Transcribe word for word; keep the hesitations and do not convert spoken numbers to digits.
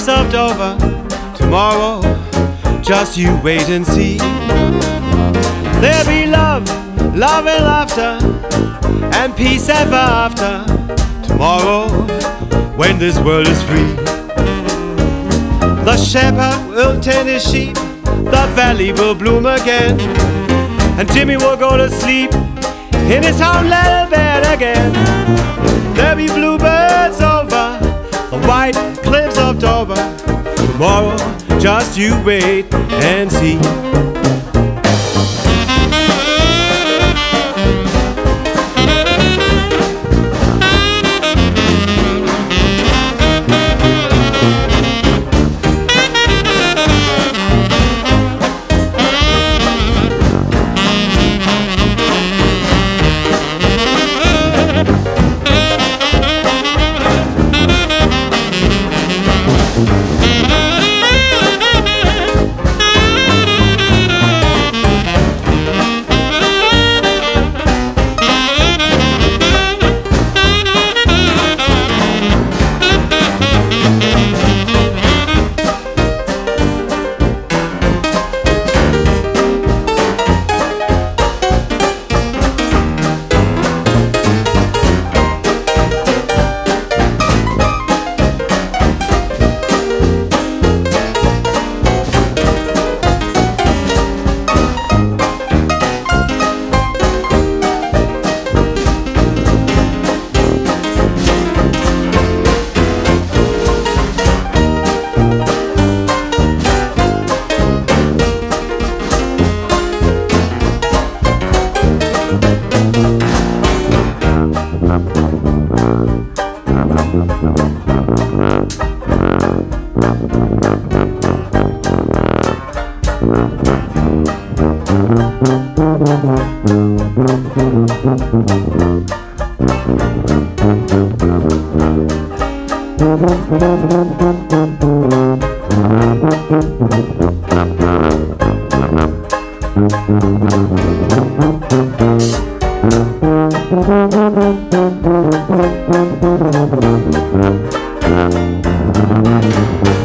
cliffs of Dover. Tomorrow, just you wait and see. There'll be love, love and laughter, and peace ever after. Tomorrow, when this world is free. The shepherd will tend his sheep, the valley will bloom again, and Jimmy will go to sleep in his own little bed again. There'll be bluebirds over the white cliffs of Dover. Tomorrow, just you wait and see. Thank you.